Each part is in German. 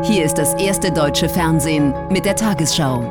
Hier ist das erste deutsche Fernsehen mit der Tagesschau.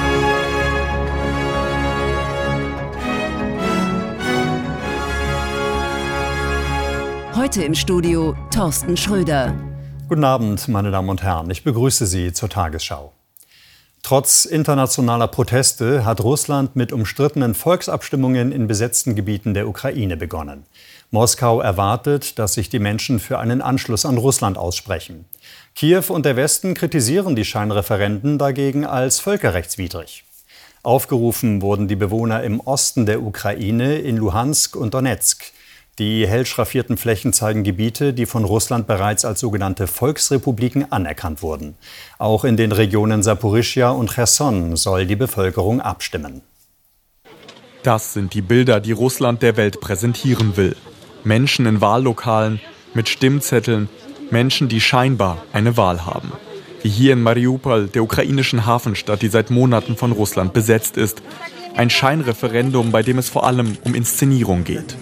Heute im Studio Thorsten Schröder. Guten Abend, meine Damen und Herren. Ich begrüße Sie zur Tagesschau. Trotz internationaler Proteste hat Russland mit umstrittenen Volksabstimmungen in besetzten Gebieten der Ukraine begonnen. Moskau erwartet, dass sich die Menschen für einen Anschluss an Russland aussprechen. Kiew und der Westen kritisieren die Scheinreferenden dagegen als völkerrechtswidrig. Aufgerufen wurden die Bewohner im Osten der Ukraine, in Luhansk und Donezk. Die hell schraffierten Flächen zeigen Gebiete, die von Russland bereits als sogenannte Volksrepubliken anerkannt wurden. Auch in den Regionen Saporischschja und Cherson soll die Bevölkerung abstimmen. Das sind die Bilder, die Russland der Welt präsentieren will. Menschen in Wahllokalen, mit Stimmzetteln, Menschen, die scheinbar eine Wahl haben. Wie hier in Mariupol, der ukrainischen Hafenstadt, die seit Monaten von Russland besetzt ist. Ein Scheinreferendum, bei dem es vor allem um Inszenierung geht.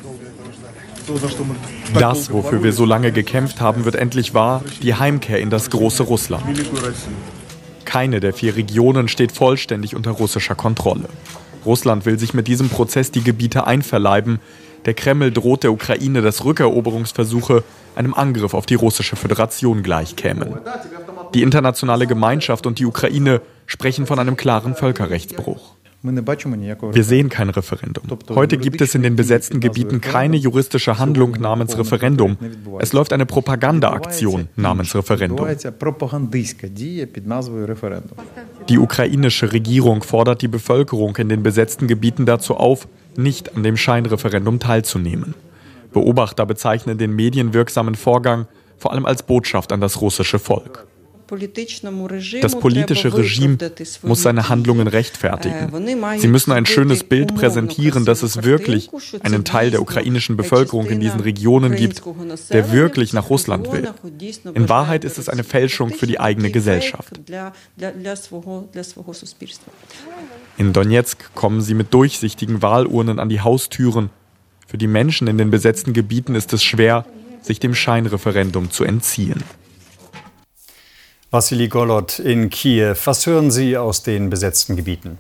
Das, wofür wir so lange gekämpft haben, wird endlich wahr, die Heimkehr in das große Russland. Keine der 4 Regionen steht vollständig unter russischer Kontrolle. Russland will sich mit diesem Prozess die Gebiete einverleiben. Der Kreml droht der Ukraine, dass Rückeroberungsversuche einem Angriff auf die russische Föderation gleichkämen. Die internationale Gemeinschaft und die Ukraine sprechen von einem klaren Völkerrechtsbruch. Wir sehen kein Referendum. Heute gibt es in den besetzten Gebieten keine juristische Handlung namens Referendum. Es läuft eine Propagandaaktion namens Referendum. Die ukrainische Regierung fordert die Bevölkerung in den besetzten Gebieten dazu auf, nicht an dem Scheinreferendum teilzunehmen. Beobachter bezeichnen den medienwirksamen Vorgang vor allem als Botschaft an das russische Volk. Das politische Regime muss seine Handlungen rechtfertigen. Sie müssen ein schönes Bild präsentieren, dass es wirklich einen Teil der ukrainischen Bevölkerung in diesen Regionen gibt, der wirklich nach Russland will. In Wahrheit ist es eine Fälschung für die eigene Gesellschaft. In Donezk kommen sie mit durchsichtigen Wahlurnen an die Haustüren. Für die Menschen in den besetzten Gebieten ist es schwer, sich dem Scheinreferendum zu entziehen. Wassili Golod in Kiew. Was hören Sie aus den besetzten Gebieten?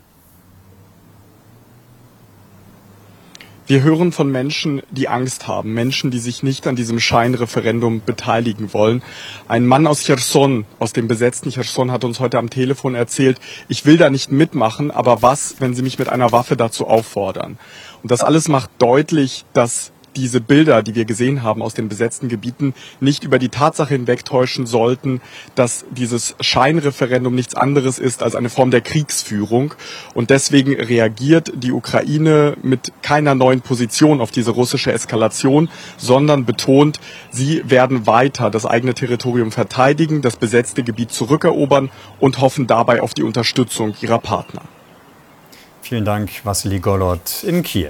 Wir hören von Menschen, die Angst haben. Menschen, die sich nicht an diesem Scheinreferendum beteiligen wollen. Ein Mann aus Cherson, aus dem besetzten Cherson, hat uns heute am Telefon erzählt, ich will da nicht mitmachen, aber was, wenn Sie mich mit einer Waffe dazu auffordern? Und das alles macht deutlich, dass diese Bilder, die wir gesehen haben aus den besetzten Gebieten, nicht über die Tatsache hinwegtäuschen sollten, dass dieses Scheinreferendum nichts anderes ist als eine Form der Kriegsführung. Und deswegen reagiert die Ukraine mit keiner neuen Position auf diese russische Eskalation, sondern betont, sie werden weiter das eigene Territorium verteidigen, das besetzte Gebiet zurückerobern und hoffen dabei auf die Unterstützung ihrer Partner. Vielen Dank, Wassili Golod in Kiew.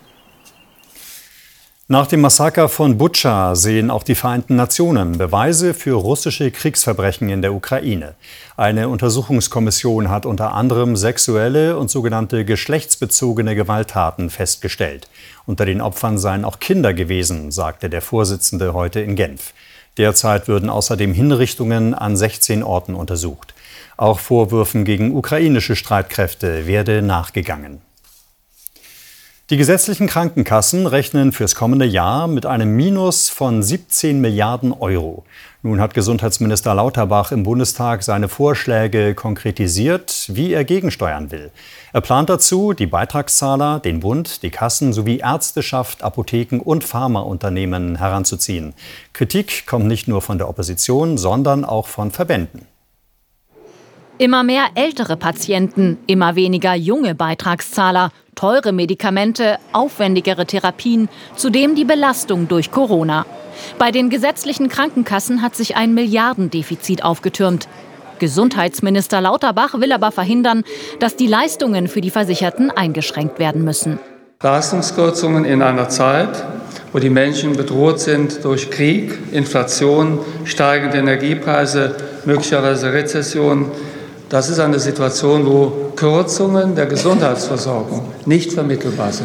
Nach dem Massaker von Butscha sehen auch die Vereinten Nationen Beweise für russische Kriegsverbrechen in der Ukraine. Eine Untersuchungskommission hat unter anderem sexuelle und sogenannte geschlechtsbezogene Gewalttaten festgestellt. Unter den Opfern seien auch Kinder gewesen, sagte der Vorsitzende heute in Genf. Derzeit würden außerdem Hinrichtungen an 16 Orten untersucht. Auch Vorwürfen gegen ukrainische Streitkräfte werde nachgegangen. Die gesetzlichen Krankenkassen rechnen fürs kommende Jahr mit einem Minus von 17 Milliarden Euro. Nun hat Gesundheitsminister Lauterbach im Bundestag seine Vorschläge konkretisiert, wie er gegensteuern will. Er plant dazu, die Beitragszahler, den Bund, die Kassen sowie Ärzteschaft, Apotheken und Pharmaunternehmen heranzuziehen. Kritik kommt nicht nur von der Opposition, sondern auch von Verbänden. Immer mehr ältere Patienten, immer weniger junge Beitragszahler, teure Medikamente, aufwendigere Therapien, zudem die Belastung durch Corona. Bei den gesetzlichen Krankenkassen hat sich ein Milliardendefizit aufgetürmt. Gesundheitsminister Lauterbach will aber verhindern, dass die Leistungen für die Versicherten eingeschränkt werden müssen. Leistungskürzungen in einer Zeit, wo die Menschen bedroht sind durch Krieg, Inflation, steigende Energiepreise, möglicherweise Rezession. Das ist eine Situation, wo Kürzungen der Gesundheitsversorgung nicht vermittelbar sind.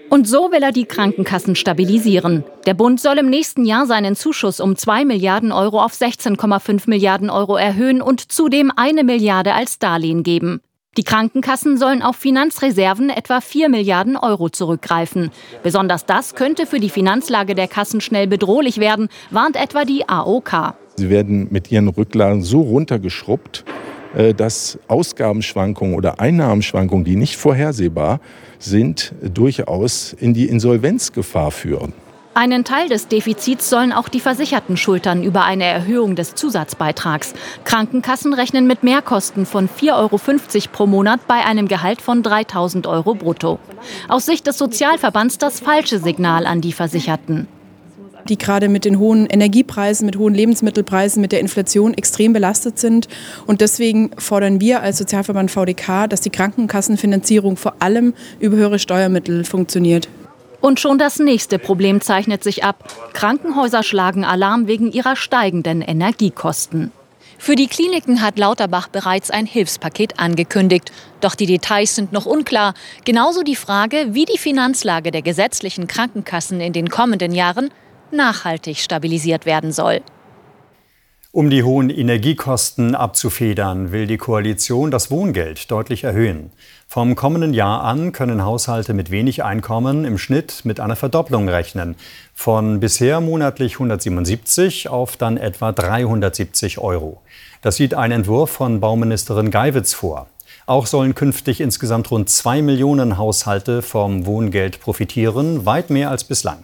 Und so will er die Krankenkassen stabilisieren. Der Bund soll im nächsten Jahr seinen Zuschuss um 2 Milliarden Euro auf 16,5 Milliarden Euro erhöhen und zudem 1 Milliarde als Darlehen geben. Die Krankenkassen sollen auf Finanzreserven etwa 4 Milliarden Euro zurückgreifen. Besonders das könnte für die Finanzlage der Kassen schnell bedrohlich werden, warnt etwa die AOK. Sie werden mit ihren Rücklagen so runtergeschrubbt, dass Ausgabenschwankungen oder Einnahmenschwankungen, die nicht vorhersehbar sind, durchaus in die Insolvenzgefahr führen. Einen Teil des Defizits sollen auch die Versicherten schultern über eine Erhöhung des Zusatzbeitrags. Krankenkassen rechnen mit Mehrkosten von 4,50 € pro Monat bei einem Gehalt von 3.000 € brutto. Aus Sicht des Sozialverbands das falsche Signal an die Versicherten. Die gerade mit den hohen Energiepreisen, mit hohen Lebensmittelpreisen, mit der Inflation extrem belastet sind. Und deswegen fordern wir als Sozialverband VDK, dass die Krankenkassenfinanzierung vor allem über höhere Steuermittel funktioniert. Und schon das nächste Problem zeichnet sich ab. Krankenhäuser schlagen Alarm wegen ihrer steigenden Energiekosten. Für die Kliniken hat Lauterbach bereits ein Hilfspaket angekündigt. Doch die Details sind noch unklar. Genauso die Frage, wie die Finanzlage der gesetzlichen Krankenkassen in den kommenden Jahren nachhaltig stabilisiert werden soll. Um die hohen Energiekosten abzufedern, will die Koalition das Wohngeld deutlich erhöhen. Vom kommenden Jahr an können Haushalte mit wenig Einkommen im Schnitt mit einer Verdopplung rechnen. Von bisher monatlich 177 auf dann etwa 370 €. Das sieht ein Entwurf von Bauministerin Geiwitz vor. Auch sollen künftig insgesamt rund 2 Millionen Haushalte vom Wohngeld profitieren, weit mehr als bislang.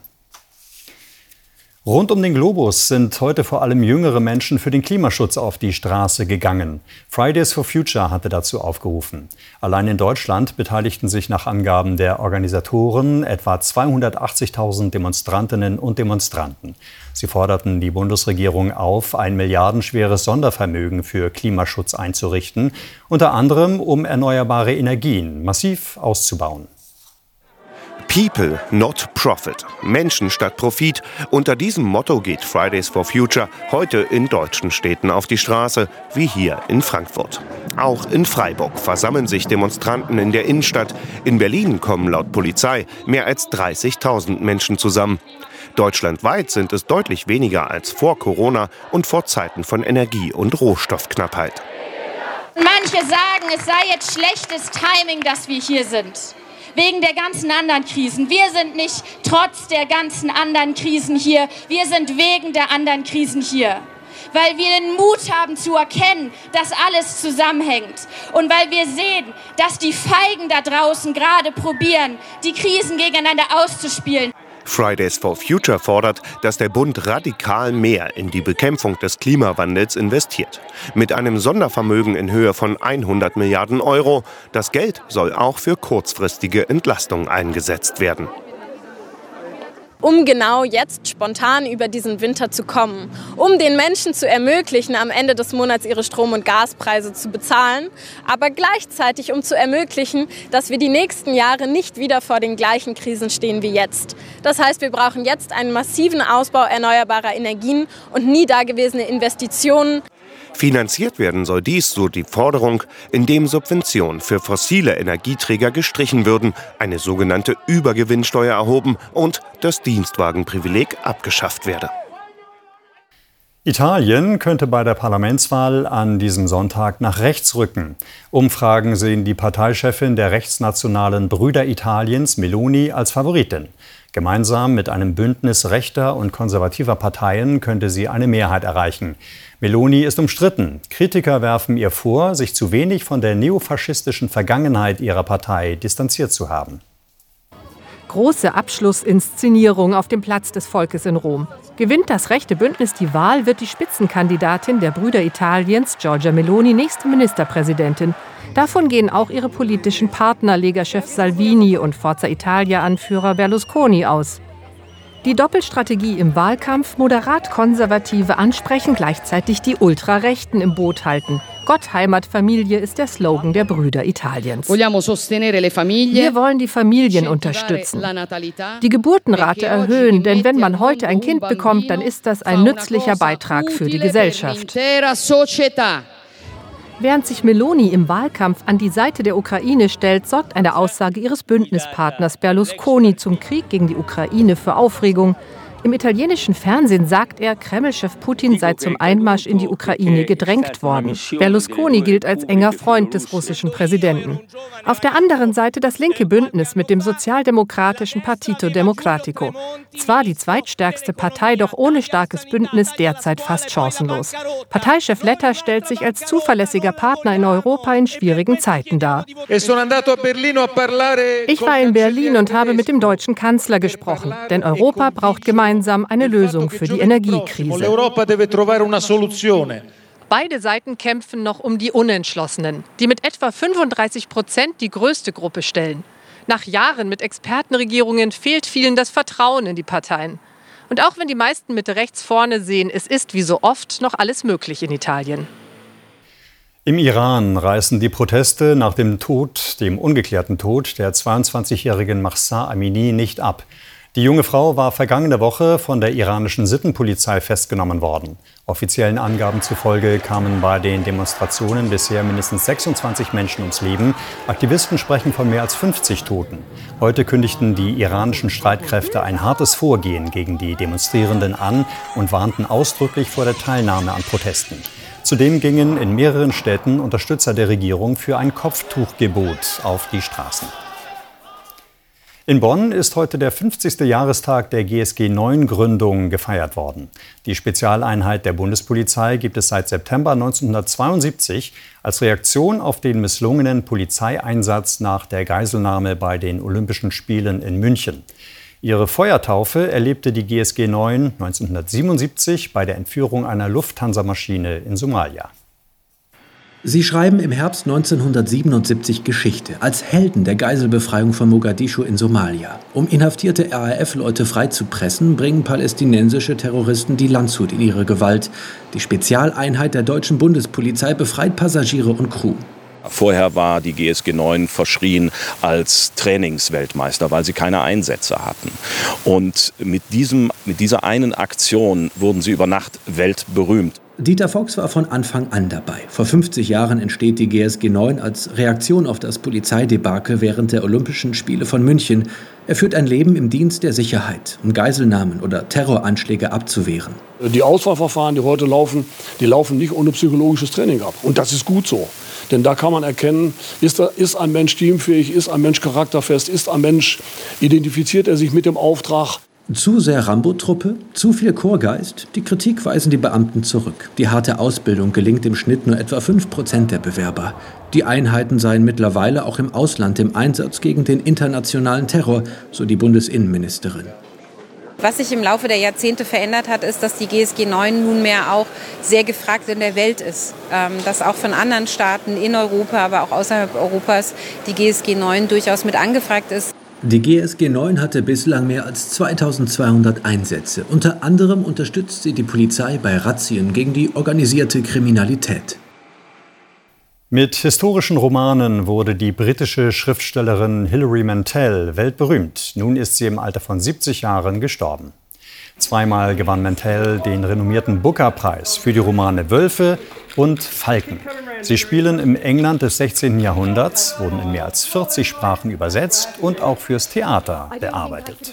Rund um den Globus sind heute vor allem jüngere Menschen für den Klimaschutz auf die Straße gegangen. Fridays for Future hatte dazu aufgerufen. Allein in Deutschland beteiligten sich nach Angaben der Organisatoren etwa 280.000 Demonstrantinnen und Demonstranten. Sie forderten die Bundesregierung auf, ein milliardenschweres Sondervermögen für Klimaschutz einzurichten, unter anderem um erneuerbare Energien massiv auszubauen. People, not Profit. Menschen statt Profit. Unter diesem Motto geht Fridays for Future heute in deutschen Städten auf die Straße, wie hier in Frankfurt. Auch in Freiburg versammeln sich Demonstranten in der Innenstadt. In Berlin kommen laut Polizei mehr als 30.000 Menschen zusammen. Deutschlandweit sind es deutlich weniger als vor Corona und vor Zeiten von Energie- und Rohstoffknappheit. Manche sagen, es sei jetzt schlechtes Timing, dass wir hier sind. Wegen der ganzen anderen Krisen. Wir sind nicht trotz der ganzen anderen Krisen hier. Wir sind wegen der anderen Krisen hier. Weil wir den Mut haben zu erkennen, dass alles zusammenhängt. Und weil wir sehen, dass die Feigen da draußen gerade probieren, die Krisen gegeneinander auszuspielen. Fridays for Future fordert, dass der Bund radikal mehr in die Bekämpfung des Klimawandels investiert. Mit einem Sondervermögen in Höhe von 100 Milliarden €. Das Geld soll auch für kurzfristige Entlastung eingesetzt werden. Um genau jetzt spontan über diesen Winter zu kommen, um den Menschen zu ermöglichen, am Ende des Monats ihre Strom- und Gaspreise zu bezahlen, aber gleichzeitig um zu ermöglichen, dass wir die nächsten Jahre nicht wieder vor den gleichen Krisen stehen wie jetzt. Das heißt, wir brauchen jetzt einen massiven Ausbau erneuerbarer Energien und nie dagewesene Investitionen. Finanziert werden soll dies, so die Forderung, indem Subventionen für fossile Energieträger gestrichen würden, eine sogenannte Übergewinnsteuer erhoben und das Dienstwagenprivileg abgeschafft werde. Italien könnte bei der Parlamentswahl an diesem Sonntag nach rechts rücken. Umfragen sehen die Parteichefin der rechtsnationalen Brüder Italiens, Meloni, als Favoritin. Gemeinsam mit einem Bündnis rechter und konservativer Parteien könnte sie eine Mehrheit erreichen. Meloni ist umstritten. Kritiker werfen ihr vor, sich zu wenig von der neofaschistischen Vergangenheit ihrer Partei distanziert zu haben. Große Abschlussinszenierung auf dem Platz des Volkes in Rom. Gewinnt das rechte Bündnis die Wahl, wird die Spitzenkandidatin der Brüder Italiens, Giorgia Meloni, nächste Ministerpräsidentin. Davon gehen auch ihre politischen Partner, Lega-Chef Salvini und Forza Italia-Anführer Berlusconi aus. Die Doppelstrategie im Wahlkampf, moderat-Konservative ansprechen, gleichzeitig die Ultrarechten im Boot halten. Gott, Heimat, Familie ist der Slogan der Brüder Italiens. Wir wollen die Familien unterstützen, die Geburtenrate erhöhen, denn wenn man heute ein Kind bekommt, dann ist das ein nützlicher Beitrag für die Gesellschaft. Während sich Meloni im Wahlkampf an die Seite der Ukraine stellt, sorgt eine Aussage ihres Bündnispartners Berlusconi zum Krieg gegen die Ukraine für Aufregung. Im italienischen Fernsehen sagt er, Kreml-Chef Putin sei zum Einmarsch in die Ukraine gedrängt worden. Berlusconi gilt als enger Freund des russischen Präsidenten. Auf der anderen Seite das linke Bündnis mit dem sozialdemokratischen Partito Democratico. Zwar die zweitstärkste Partei, doch ohne starkes Bündnis derzeit fast chancenlos. Parteichef Letta stellt sich als zuverlässiger Partner in Europa in schwierigen Zeiten dar. Ich war in Berlin und habe mit dem deutschen Kanzler gesprochen, denn Europa braucht gemeinsam eine Lösung für die Energiekrise. Beide Seiten kämpfen noch um die Unentschlossenen, die mit etwa 35% die größte Gruppe stellen. Nach Jahren mit Expertenregierungen fehlt vielen das Vertrauen in die Parteien. Und auch wenn die meisten Mitte rechts vorne sehen, es ist wie so oft noch alles möglich in Italien. Im Iran reißen die Proteste nach dem ungeklärten Tod der 22-jährigen Mahsa Amini nicht ab. Die junge Frau war vergangene Woche von der iranischen Sittenpolizei festgenommen worden. Offiziellen Angaben zufolge kamen bei den Demonstrationen bisher mindestens 26 Menschen ums Leben. Aktivisten sprechen von mehr als 50 Toten. Heute kündigten die iranischen Streitkräfte ein hartes Vorgehen gegen die Demonstrierenden an und warnten ausdrücklich vor der Teilnahme an Protesten. Zudem gingen in mehreren Städten Unterstützer der Regierung für ein Kopftuchgebot auf die Straßen. In Bonn ist heute der 50. Jahrestag der GSG-9-Gründung gefeiert worden. Die Spezialeinheit der Bundespolizei gibt es seit September 1972 als Reaktion auf den misslungenen Polizeieinsatz nach der Geiselnahme bei den Olympischen Spielen in München. Ihre Feuertaufe erlebte die GSG 9 1977 bei der Entführung einer Lufthansa-Maschine in Somalia. Sie schreiben im Herbst 1977 Geschichte als Helden der Geiselbefreiung von Mogadischu in Somalia. Um inhaftierte RAF-Leute freizupressen, bringen palästinensische Terroristen die Landshut in ihre Gewalt. Die Spezialeinheit der deutschen Bundespolizei befreit Passagiere und Crew. Vorher war die GSG 9 verschrien als Trainingsweltmeister, weil sie keine Einsätze hatten. Und mit dieser einen Aktion wurden sie über Nacht weltberühmt. Dieter Fox war von Anfang an dabei. Vor 50 Jahren entsteht die GSG 9 als Reaktion auf das Polizeidebakel während der Olympischen Spiele von München. Er führt ein Leben im Dienst der Sicherheit, um Geiselnahmen oder Terroranschläge abzuwehren. Die Auswahlverfahren, die heute laufen, die laufen nicht ohne psychologisches Training ab. Und das ist gut so. Denn da kann man erkennen, ist ein Mensch teamfähig, ist ein Mensch charakterfest, ist ein Mensch, identifiziert er sich mit dem Auftrag. Zu sehr Rambo-Truppe, zu viel Chorgeist? Die Kritik weisen die Beamten zurück. Die harte Ausbildung gelingt im Schnitt nur etwa 5% der Bewerber. Die Einheiten seien mittlerweile auch im Ausland im Einsatz gegen den internationalen Terror, so die Bundesinnenministerin. Was sich im Laufe der Jahrzehnte verändert hat, ist, dass die GSG 9 nunmehr auch sehr gefragt in der Welt ist. Dass auch von anderen Staaten in Europa, aber auch außerhalb Europas die GSG 9 durchaus mit angefragt ist. Die GSG 9 hatte bislang mehr als 2200 Einsätze. Unter anderem unterstützt sie die Polizei bei Razzien gegen die organisierte Kriminalität. Mit historischen Romanen wurde die britische Schriftstellerin Hilary Mantel weltberühmt. Nun ist sie im Alter von 70 Jahren gestorben. Zweimal gewann Mantel den renommierten Booker-Preis für die Romane Wölfe und Falken. Sie spielen im England des 16. Jahrhunderts, wurden in mehr als 40 Sprachen übersetzt und auch fürs Theater bearbeitet.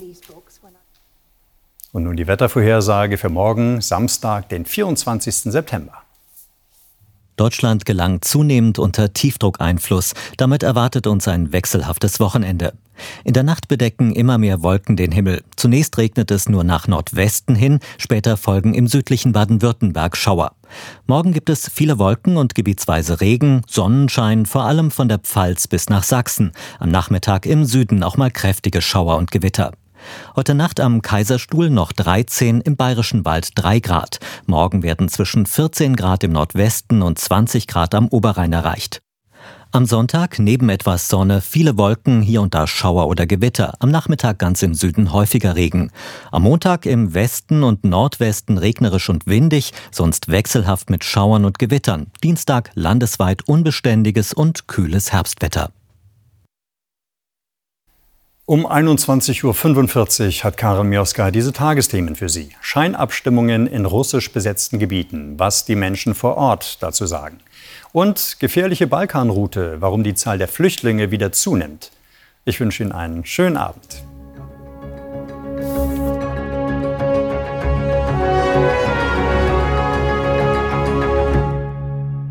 Und nun die Wettervorhersage für morgen, Samstag, den 24. September. Deutschland gelangt zunehmend unter Tiefdruckeinfluss. Damit erwartet uns ein wechselhaftes Wochenende. In der Nacht bedecken immer mehr Wolken den Himmel. Zunächst regnet es nur nach Nordwesten hin, später folgen im südlichen Baden-Württemberg Schauer. Morgen gibt es viele Wolken und gebietsweise Regen, Sonnenschein, vor allem von der Pfalz bis nach Sachsen. Am Nachmittag im Süden auch mal kräftige Schauer und Gewitter. Heute Nacht am Kaiserstuhl noch 13, im Bayerischen Wald 3 Grad. Morgen werden zwischen 14 Grad im Nordwesten und 20 Grad am Oberrhein erreicht. Am Sonntag neben etwas Sonne viele Wolken, hier und da Schauer oder Gewitter. Am Nachmittag ganz im Süden häufiger Regen. Am Montag im Westen und Nordwesten regnerisch und windig, sonst wechselhaft mit Schauern und Gewittern. Dienstag landesweit unbeständiges und kühles Herbstwetter. Um 21:45 Uhr hat Karin Mioska diese Tagesthemen für Sie. Scheinabstimmungen in russisch besetzten Gebieten, was die Menschen vor Ort dazu sagen. Und gefährliche Balkanroute, warum die Zahl der Flüchtlinge wieder zunimmt. Ich wünsche Ihnen einen schönen Abend.